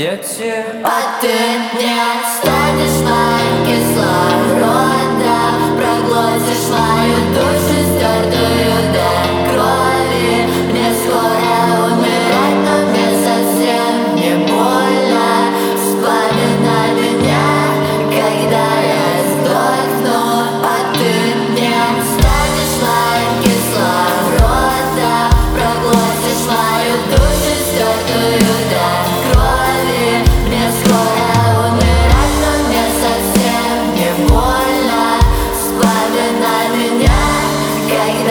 планете. А ты не станешь моим кислородом, проглотишь мою душу, стертую до крови. Мне скоро умирать, но мне совсем не больно. Вспоминай меня, когда я сдохну. А ты не станешь моим кислородом, проглотишь мою душу, стертую до крови. Мне скоро умирать, но мне совсем не больно. Вспоминай меня, когда